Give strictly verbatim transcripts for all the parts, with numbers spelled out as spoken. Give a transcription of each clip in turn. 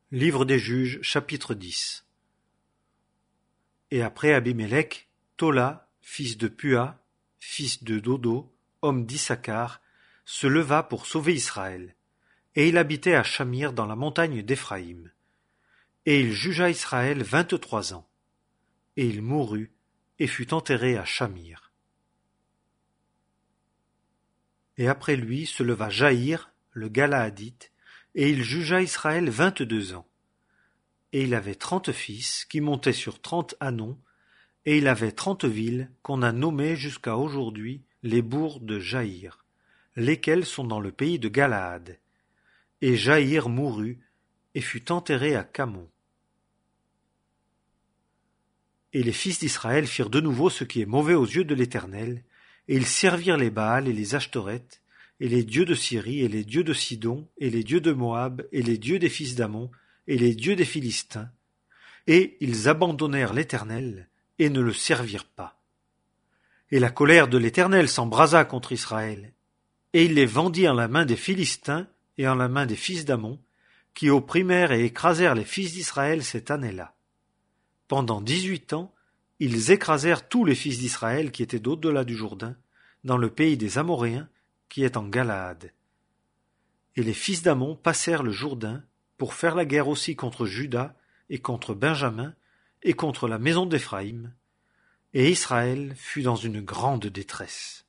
Livre des Juges, chapitre dix. Et après Abimélec, Tola, fils de Pua, fils de Dodo, homme d'Issacar, se leva pour sauver Israël, et il habitait à Shamir dans la montagne d'Éphraïm. Et il jugea Israël vingt-trois ans. Et il mourut, et fut enterré à Shamir. Et après lui se leva Jaïr, le Galaadite, et il jugea Israël vingt-deux ans. Et il avait trente fils, qui montaient sur trente ânons, et il avait trente villes, qu'on a nommées jusqu'à aujourd'hui les bourgs de Jaïr, lesquels sont dans le pays de Galaad. Et Jaïr mourut, et fut enterré à Camon. Et les fils d'Israël firent de nouveau ce qui est mauvais aux yeux de l'Éternel, et ils servirent les Baals et les Ashtoreth, et les dieux de Syrie, et les dieux de Sidon, et les dieux de Moab, et les dieux des fils d'Ammon, et les dieux des Philistins, et ils abandonnèrent l'Éternel, et ne le servirent pas. Et la colère de l'Éternel s'embrasa contre Israël, et il les vendit en la main des Philistins et en la main des fils d'Ammon, qui opprimèrent et écrasèrent les fils d'Israël cette année-là. Pendant dix-huit ans, ils écrasèrent tous les fils d'Israël qui étaient d'au-delà du Jourdain, dans le pays des Amoréens, qui est en Galaad. Et les fils d'Ammon passèrent le Jourdain pour faire la guerre aussi contre Juda et contre Benjamin et contre la maison d'Éphraïm, et Israël fut dans une grande détresse.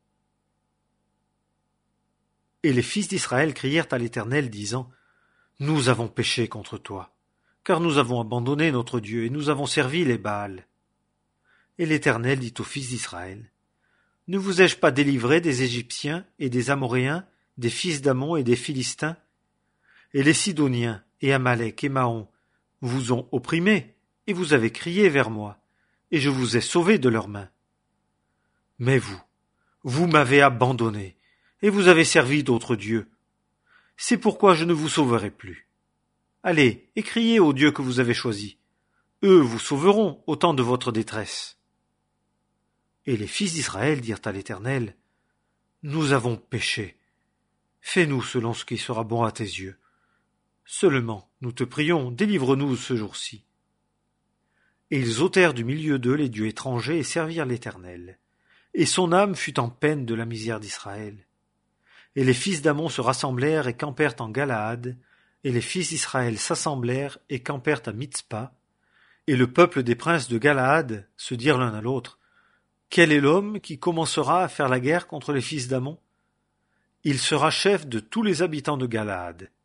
Et les fils d'Israël crièrent à l'Éternel, disant : Nous avons péché contre toi, car nous avons abandonné notre Dieu, et nous avons servi les Baals. Et l'Éternel dit aux fils d'Israël : Ne vous ai-je pas délivré des Égyptiens et des Amoréens, des fils d'Ammon et des Philistins ? Et les Sidoniens, et Amalek et Maon vous ont opprimés, et vous avez crié vers moi, et je vous ai sauvés de leurs mains. Mais vous, vous m'avez abandonné, et vous avez servi d'autres dieux. C'est pourquoi je ne vous sauverai plus. Allez, et criez aux dieux que vous avez choisis. Eux vous sauveront au temps de votre détresse. Et les fils d'Israël dirent à l'Éternel : Nous avons péché. Fais-nous selon ce qui sera bon à tes yeux. Seulement, nous te prions, délivre-nous ce jour-ci. Et ils ôtèrent du milieu d'eux les dieux étrangers et servirent l'Éternel. Et son âme fut en peine de la misère d'Israël. Et les fils d'Ammon se rassemblèrent et campèrent en Galaad, et les fils d'Israël s'assemblèrent et campèrent à Mitzpa. Et le peuple des princes de Galaad se dirent l'un à l'autre : Quel est l'homme qui commencera à faire la guerre contre les fils d'Ammon ? Il sera chef de tous les habitants de Galaad.